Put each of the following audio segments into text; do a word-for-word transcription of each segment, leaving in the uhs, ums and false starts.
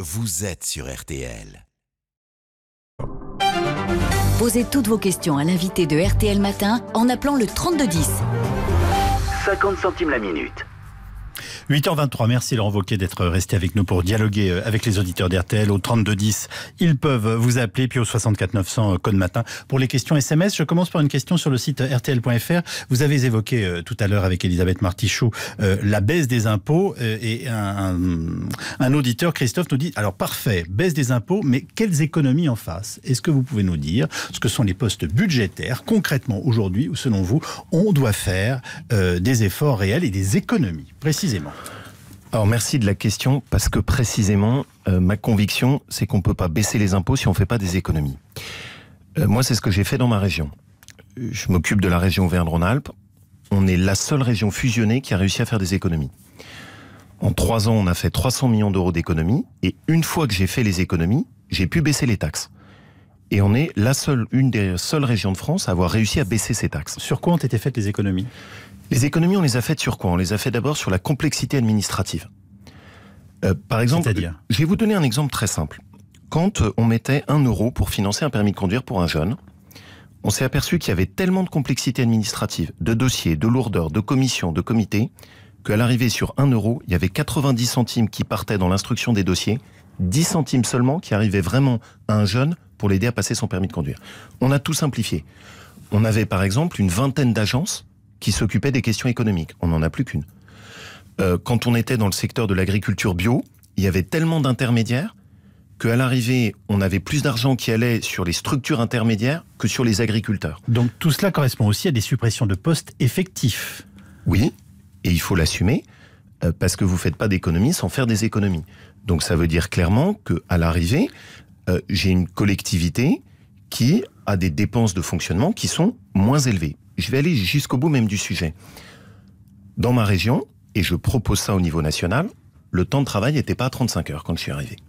vous êtes sur R T L. Posez toutes vos questions à l'invité de R T L Matin en appelant le trente-deux dix. cinquante centimes la minute. huit heures vingt-trois, merci Laurent Wauquiez d'être resté avec nous pour dialoguer avec les auditeurs d'R T L au trente-deux dix. Ils peuvent vous appeler, puis au soixante-quatre neuf cents code matin pour les questions S M S. Je commence par une question sur le site R T L point F R. Vous avez évoqué euh, tout à l'heure avec Elisabeth Martichoux euh, la baisse des impôts euh, et un, un, un auditeur, Christophe, nous dit, alors parfait, baisse des impôts, mais quelles économies en face? Est-ce que vous pouvez nous dire ce que sont les postes budgétaires concrètement aujourd'hui où selon vous on doit faire euh, des efforts réels et des économies précisément? Alors merci de la question, parce que précisément, euh, ma conviction, c'est qu'on ne peut pas baisser les impôts si on ne fait pas des économies. Euh, moi, c'est ce que j'ai fait dans ma région. Je m'occupe de la région Auvergne-Rhône-Alpes. On est la seule région fusionnée qui a réussi à faire des économies. En trois ans, on a fait trois cents millions d'euros d'économies, et une fois que j'ai fait les économies, j'ai pu baisser les taxes. Et on est la seule, une des seules régions de France à avoir réussi à baisser ces taxes. Sur quoi ont été faites les économies ? Les économies, on les a faites sur quoi? On les a fait d'abord sur la complexité administrative. Euh, par exemple, C'est-à-dire ? Je vais vous donner un exemple très simple. Quand on mettait un euro pour financer un permis de conduire pour un jeune, on s'est aperçu qu'il y avait tellement de complexité administrative, de dossiers, de lourdeurs, de commissions, de comités, qu'à l'arrivée sur un euro, il y avait quatre-vingt-dix centimes qui partaient dans l'instruction des dossiers, dix centimes seulement qui arrivaient vraiment à un jeune pour l'aider à passer son permis de conduire. On a tout simplifié. On avait par exemple une vingtaine d'agences qui s'occupait des questions économiques. On n'en a plus qu'une. Euh, quand on était dans le secteur de l'agriculture bio, il y avait tellement d'intermédiaires qu'à l'arrivée, on avait plus d'argent qui allait sur les structures intermédiaires que sur les agriculteurs. Donc tout cela correspond aussi à des suppressions de postes effectifs. Oui, et il faut l'assumer, euh, parce que vous ne faites pas d'économies sans faire des économies. Donc ça veut dire clairement qu'à l'arrivée, euh, j'ai une collectivité qui a des dépenses de fonctionnement qui sont moins élevées. Je vais aller jusqu'au bout même du sujet. Dans ma région, et je propose ça au niveau national, le temps de travail n'était pas à trente-cinq heures quand je suis arrivé.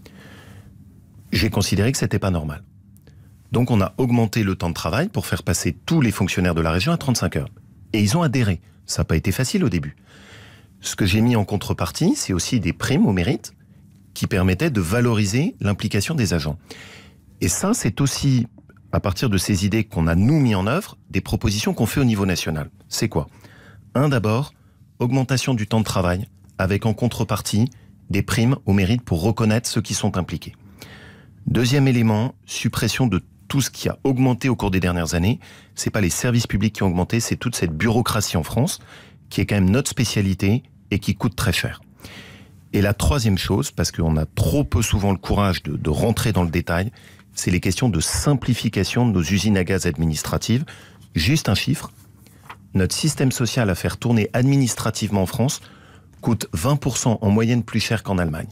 J'ai considéré que c'était pas normal. Donc on a augmenté le temps de travail pour faire passer tous les fonctionnaires de la région à trente-cinq heures. Et ils ont adhéré. Ça n'a pas été facile au début. Ce que j'ai mis en contrepartie, c'est aussi des primes au mérite qui permettaient de valoriser l'implication des agents. Et ça, c'est aussi, à partir de ces idées qu'on a nous mis en œuvre, des propositions qu'on fait au niveau national. C'est quoi? Un, d'abord, augmentation du temps de travail, avec en contrepartie des primes au mérite pour reconnaître ceux qui sont impliqués. Deuxième élément, suppression de tout ce qui a augmenté au cours des dernières années. C'est pas les services publics qui ont augmenté, c'est toute cette bureaucratie en France, qui est quand même notre spécialité et qui coûte très cher. Et la troisième chose, parce qu'on a trop peu souvent le courage de, de rentrer dans le détail, c'est les questions de simplification de nos usines à gaz administratives. Juste un chiffre, notre système social à faire tourner administrativement en France coûte vingt pour cent en moyenne plus cher qu'en Allemagne.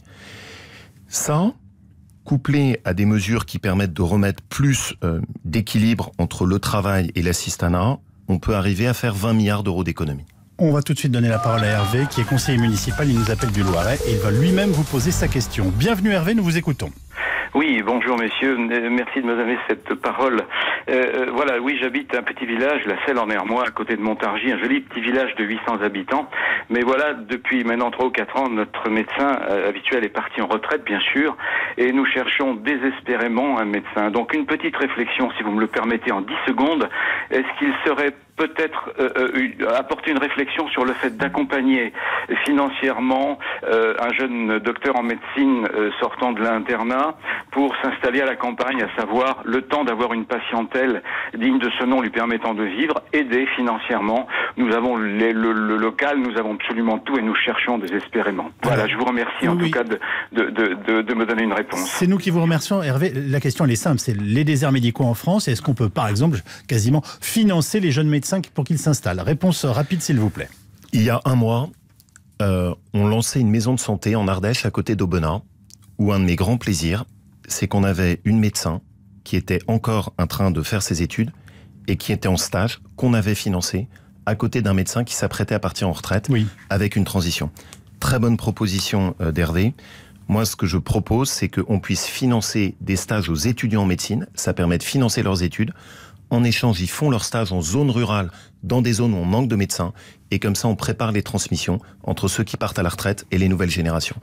Ça, couplé à des mesures qui permettent de remettre plus euh, d'équilibre entre le travail et l'assistanat, on peut arriver à faire vingt milliards d'euros d'économies. On va tout de suite donner la parole à Hervé, qui est conseiller municipal. Il nous appelle du Loiret et il va lui-même vous poser sa question. Bienvenue Hervé, nous vous écoutons. Oui, bonjour messieurs, merci de me donner cette parole. Euh, voilà, oui, j'habite un petit village, la Selle en Hermois, à côté de Montargis, un joli petit village de huit cents habitants. Mais voilà, depuis maintenant trois ou quatre ans, notre médecin euh, habituel est parti en retraite, bien sûr, et nous cherchons désespérément un médecin. Donc une petite réflexion, si vous me le permettez, en dix secondes. Est-ce qu'il serait peut-être euh, euh, apporter une réflexion sur le fait d'accompagner financièrement euh, un jeune docteur en médecine euh, sortant de l'internat pour s'installer à la campagne, à savoir le temps d'avoir une patientèle digne de ce nom lui permettant de vivre, aider financièrement. Nous avons les, le, le local, nous avons absolument tout et nous cherchons désespérément. Voilà, je vous remercie en oui. tout cas de, de, de, de, de me donner une réponse. C'est nous qui vous remercions. Hervé, la question elle est simple, c'est les déserts médicaux en France. Est-ce qu'on peut par exemple quasiment financer les jeunes médecins pour qu'ils s'installent? Réponse rapide s'il vous plaît. Il y a un mois, euh, on lançait une maison de santé en Ardèche à côté d'Aubenas, où un de mes grands plaisirs, c'est qu'on avait une médecin qui était encore en train de faire ses études et qui était en stage, qu'on avait financé, à côté d'un médecin qui s'apprêtait à partir en retraite, oui. avec une transition. Très bonne proposition euh, d'Hervé. Moi, ce que je propose, c'est qu'on puisse financer des stages aux étudiants en médecine. Ça permet de financer leurs études. En échange, ils font leur stage en zone rurale, dans des zones où on manque de médecins. Et comme ça, on prépare les transmissions entre ceux qui partent à la retraite et les nouvelles générations.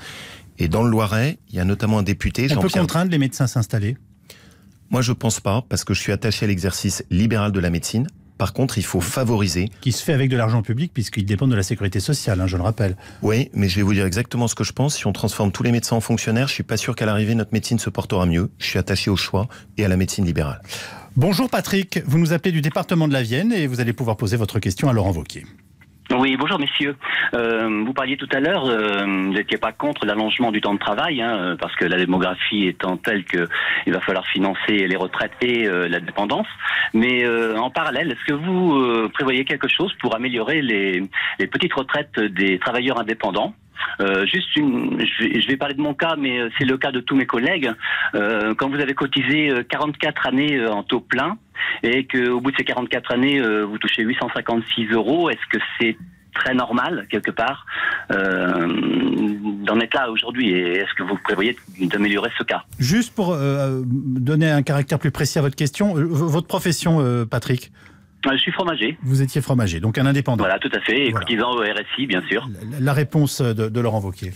Et dans le Loiret, il y a notamment un député, On peut Jean-Pierre... contraindre les médecins à s'installer ? Moi, je pense pas, parce que je suis attaché à l'exercice libéral de la médecine. Par contre, il faut favoriser... Qui se fait avec de l'argent public, puisqu'il dépend de la sécurité sociale, hein, je le rappelle. Oui, mais je vais vous dire exactement ce que je pense. Si on transforme tous les médecins en fonctionnaires, je suis pas sûr qu'à l'arrivée, notre médecine se portera mieux. Je suis attaché au choix et à la médecine libérale. Bonjour Patrick, vous nous appelez du département de la Vienne et vous allez pouvoir poser votre question à Laurent Wauquiez. Oui, bonjour messieurs. Euh, vous parliez tout à l'heure, euh, vous n'étiez pas contre l'allongement du temps de travail, hein, parce que la démographie étant telle qu'il va falloir financer les retraites et euh, la dépendance. Mais euh, en parallèle, est-ce que vous euh, prévoyez quelque chose pour améliorer les, les petites retraites des travailleurs indépendants ? Euh, juste une, je vais, je vais parler de mon cas, mais c'est le cas de tous mes collègues. Euh, quand vous avez cotisé quarante-quatre années en taux plein et qu'au bout de ces quarante-quatre années, euh, vous touchez huit cent cinquante-six euros, est-ce que c'est très normal, quelque part, euh, d'en être là aujourd'hui? Et est-ce que vous prévoyez d'améliorer ce cas? Juste pour euh, donner un caractère plus précis à votre question, euh, votre profession, euh, Patrick? Je suis fromager. Vous étiez fromager, donc un indépendant. Voilà, tout à fait, et voilà. Cotisant au R S I, bien sûr. La, la réponse de, de Laurent Wauquiez.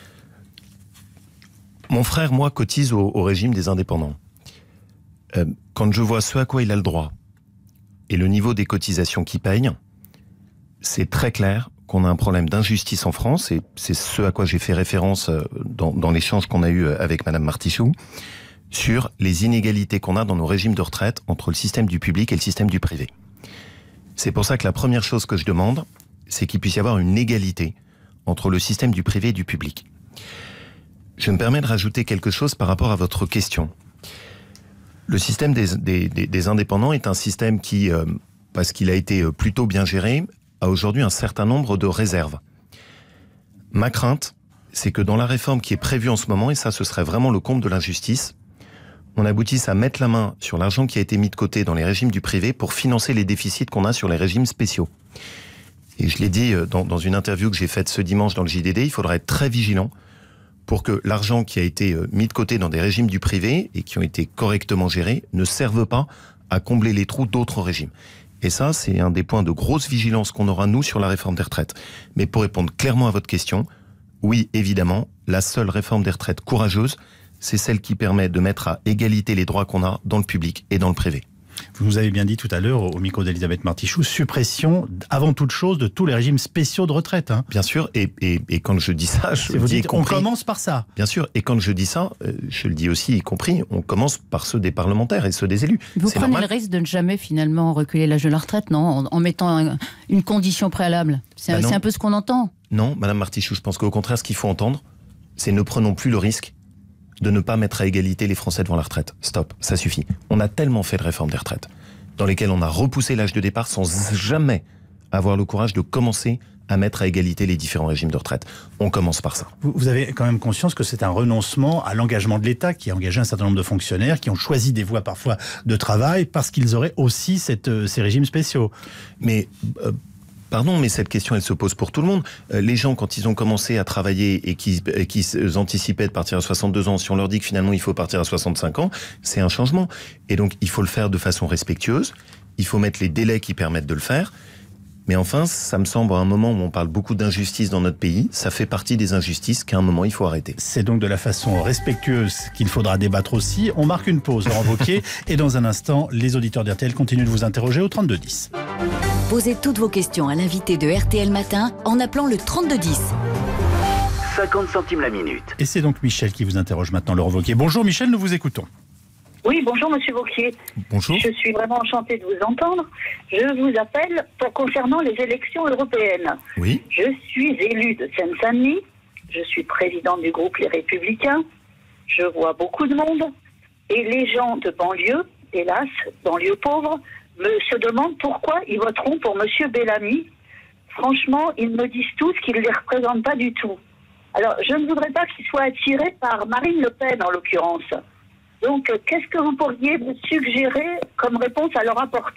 Mon frère, moi, cotise au, au régime des indépendants. Euh, quand je vois ce à quoi il a le droit et le niveau des cotisations qu'il paye, c'est très clair qu'on a un problème d'injustice en France, et c'est ce à quoi j'ai fait référence dans, dans l'échange qu'on a eu avec Madame Martichoux, sur les inégalités qu'on a dans nos régimes de retraite entre le système du public et le système du privé. C'est pour ça que la première chose que je demande, c'est qu'il puisse y avoir une égalité entre le système du privé et du public. Je me permets de rajouter quelque chose par rapport à votre question. Le système des, des, des, des indépendants est un système qui, euh, parce qu'il a été plutôt bien géré, a aujourd'hui un certain nombre de réserves. Ma crainte, c'est que dans la réforme qui est prévue en ce moment, et ça ce serait vraiment le comble de l'injustice, on aboutisse à mettre la main sur l'argent qui a été mis de côté dans les régimes du privé pour financer les déficits qu'on a sur les régimes spéciaux. Et je l'ai dit dans, dans une interview que j'ai faite ce dimanche dans le J D D, il faudra être très vigilant pour que l'argent qui a été mis de côté dans des régimes du privé et qui ont été correctement gérés ne serve pas à combler les trous d'autres régimes. Et ça, c'est un des points de grosse vigilance qu'on aura, nous, sur la réforme des retraites. Mais pour répondre clairement à votre question, oui, évidemment, la seule réforme des retraites courageuse, c'est celle qui permet de mettre à égalité les droits qu'on a dans le public et dans le privé. Vous nous avez bien dit tout à l'heure, au micro d'Elisabeth Martichoux, suppression, avant toute chose, de tous les régimes spéciaux de retraite. Hein. Bien sûr, et, et, et quand je dis ça, je vous dis dites, compris, on commence par ça. Bien sûr, et quand je dis ça, je le dis aussi, y compris, on commence par ceux des parlementaires et ceux des élus. Vous c'est prenez normal. le risque de ne jamais finalement reculer l'âge de la retraite, non, en, en mettant un, une condition préalable. C'est Bah c'est un peu ce qu'on entend. Non, Madame Martichoux, je pense qu'au contraire, ce qu'il faut entendre, c'est ne prenons plus le risque de ne pas mettre à égalité les Français devant la retraite. Stop, ça suffit. On a tellement fait de réformes des retraites dans lesquelles on a repoussé l'âge de départ sans jamais avoir le courage de commencer à mettre à égalité les différents régimes de retraite. On commence par ça. Vous, vous avez quand même conscience que c'est un renoncement à l'engagement de l'État qui a engagé un certain nombre de fonctionnaires qui ont choisi des voies parfois de travail parce qu'ils auraient aussi cette, euh, ces régimes spéciaux. Mais... Euh, Pardon, mais cette question, elle se pose pour tout le monde. Euh, les gens, quand ils ont commencé à travailler et qui, euh, qui anticipaient de partir à soixante-deux ans, si on leur dit que finalement il faut partir à soixante-cinq ans, c'est un changement. Et donc, il faut le faire de façon respectueuse. Il faut mettre les délais qui permettent de le faire. Mais enfin, ça me semble, à un moment où on parle beaucoup d'injustice dans notre pays, ça fait partie des injustices qu'à un moment, il faut arrêter. C'est donc de la façon respectueuse qu'il faudra débattre aussi. On marque une pause, Laurent Wauquiez, et dans un instant, les auditeurs d'R T L continuent de vous interroger au trente-deux dix. Posez toutes vos questions à l'invité de R T L Matin en appelant le trente-deux dix. cinquante centimes la minute. Et c'est donc Michel qui vous interroge maintenant, Laurent Wauquiez. Bonjour Michel, nous vous écoutons. Oui, bonjour Monsieur Wauquiez. Bonjour. Je suis vraiment enchantée de vous entendre. Je vous appelle pour concernant les élections européennes. Oui. Je suis élue de Seine-Saint-Denis. Je suis présidente du groupe Les Républicains. Je vois beaucoup de monde. Et les gens de banlieue, hélas, banlieue pauvre, me se demandent pourquoi ils voteront pour Monsieur Bellamy. Franchement, ils me disent tous qu'ils ne les représentent pas du tout. Alors, je ne voudrais pas qu'ils soient attirés par Marine Le Pen, en l'occurrence. Donc, qu'est-ce que vous pourriez me suggérer comme réponse à leur apporter ?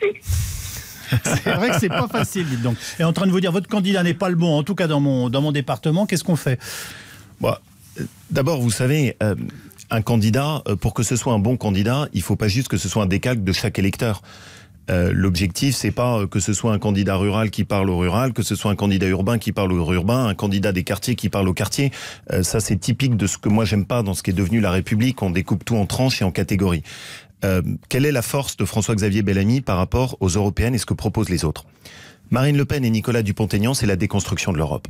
C'est vrai que c'est pas facile, dites donc. Et en train de vous dire, votre candidat n'est pas le bon, en tout cas dans mon, dans mon département, qu'est-ce qu'on fait ? Bon, euh, d'abord, vous savez, euh, un candidat, euh, pour que ce soit un bon candidat, il ne faut pas juste que ce soit un décalque de chaque électeur. Euh, l'objectif, c'est pas que ce soit un candidat rural qui parle au rural, que ce soit un candidat urbain qui parle au urbain, un candidat des quartiers qui parle au quartier. Euh, ça, c'est typique de ce que moi j'aime pas dans ce qui est devenu la République. On découpe tout en tranches et en catégories. Euh, quelle est la force de François-Xavier Bellamy par rapport aux européennes et ce que proposent les autres? Marine Le Pen et Nicolas Dupont-Aignan, c'est la déconstruction de l'Europe.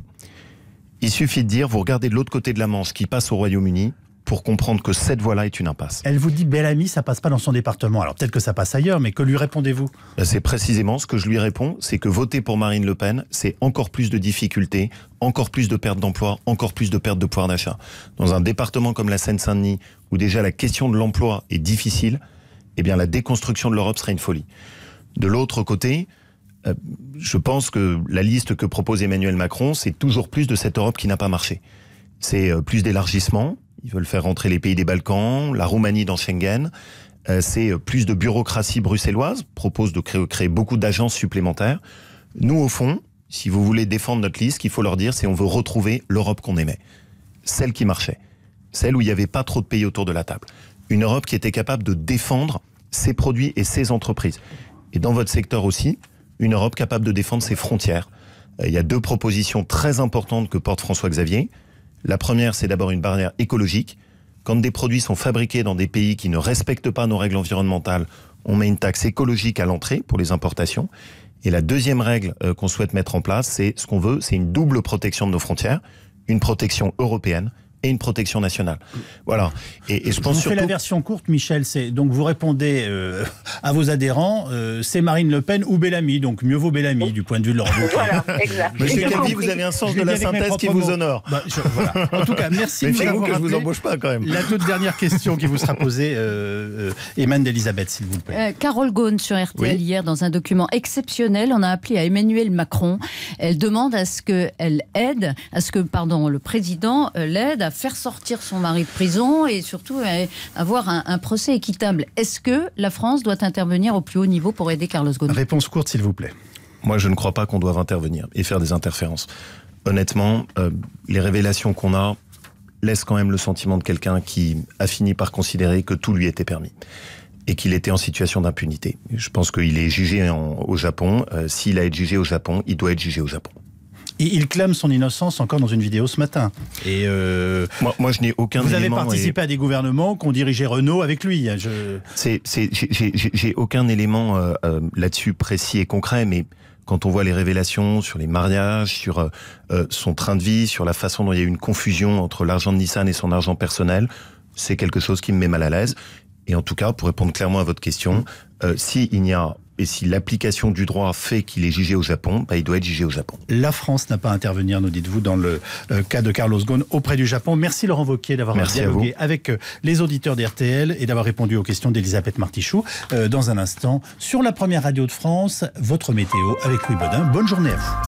Il suffit de dire, vous regardez de l'autre côté de la Manche qui passe au Royaume-Uni pour comprendre que cette voie-là est une impasse. Elle vous dit Bellamy, ça passe pas dans son département. Alors peut-être que ça passe ailleurs, mais que lui répondez-vous? C'est précisément ce que je lui réponds, c'est que voter pour Marine Le Pen, c'est encore plus de difficultés, encore plus de perte d'emploi, encore plus de perte de pouvoir d'achat. Dans un département comme la Seine-Saint-Denis, où déjà la question de l'emploi est difficile, eh bien la déconstruction de l'Europe serait une folie. De l'autre côté, euh, je pense que la liste que propose Emmanuel Macron, c'est toujours plus de cette Europe qui n'a pas marché. C'est euh, plus d'élargissement. Ils veulent faire rentrer les pays des Balkans, la Roumanie dans Schengen. Euh, c'est plus de bureaucratie bruxelloise, propose de créer, créer beaucoup d'agences supplémentaires. Nous, au fond, si vous voulez défendre notre liste, ce qu'il faut leur dire, c'est on veut retrouver l'Europe qu'on aimait. Celle qui marchait. Celle où il n'y avait pas trop de pays autour de la table. Une Europe qui était capable de défendre ses produits et ses entreprises. Et dans votre secteur aussi, une Europe capable de défendre ses frontières. Euh, il y a deux propositions très importantes que porte François-Xavier. La première, c'est d'abord une barrière écologique. Quand des produits sont fabriqués dans des pays qui ne respectent pas nos règles environnementales, on met une taxe écologique à l'entrée pour les importations. Et la deuxième règle euh, qu'on souhaite mettre en place, c'est ce qu'on veut, c'est une double protection de nos frontières, une protection européenne et une protection nationale. Voilà. Et, et je pense je vous surtout... fais la version courte, Michel. C'est donc vous répondez euh, à vos adhérents, euh, c'est Marine Le Pen ou Bellamy. Donc mieux vaut Bellamy du point de vue de leur vote. Voilà, exact. Monsieur Calvi, vous avez un sens de la synthèse qui vous honore. Bah, je, voilà. En tout cas, merci. Mais de nous faites-vous avoir que je vous rappelé. embauche pas quand même. La toute dernière question qui vous sera posée, euh, euh, Emmanuel d'Elisabeth, s'il vous plaît. Euh, Carole Ghosn sur R T L Oui. hier, dans un document exceptionnel, on a appelé à Emmanuel Macron. Elle demande à ce qu'elle aide, à ce que, pardon, le président euh, l'aide à faire sortir son mari de prison et surtout à avoir un, un procès équitable. Est-ce que la France doit intervenir au plus haut niveau pour aider Carlos Ghosn? Réponse courte, s'il vous plaît. Moi, je ne crois pas qu'on doive intervenir et faire des interférences. Honnêtement, euh, les révélations qu'on a laissent quand même le sentiment de quelqu'un qui a fini par considérer que tout lui était permis et qu'il était en situation d'impunité. Je pense qu'il est jugé en, au Japon. Euh, s'il a été jugé au Japon, il doit être jugé au Japon. Et il clame son innocence encore dans une vidéo ce matin. Et euh, moi, moi, je n'ai aucun vous élément... avez participé et... à des gouvernements qui ont dirigé Renault avec lui. Je... C'est, c'est, j'ai, j'ai, j'ai aucun élément euh, euh, là-dessus précis et concret, mais quand on voit les révélations sur les mariages, sur euh, son train de vie, sur la façon dont il y a eu une confusion entre l'argent de Nissan et son argent personnel, c'est quelque chose qui me met mal à l'aise. Et en tout cas, pour répondre clairement à votre question, euh, s'il n'y a et si l'application du droit fait qu'il est jugé au Japon, bah, il doit être jugé au Japon. La France n'a pas à intervenir, nous dites-vous, dans le euh, cas de Carlos Ghosn auprès du Japon. Merci Laurent Wauquiez d'avoir Merci dialogué avec euh, les auditeurs d'R T L et d'avoir répondu aux questions d'Elisabeth Martichoux. Euh, dans un instant, sur la première radio de France, votre météo avec Louis Baudin. Bonne journée à vous.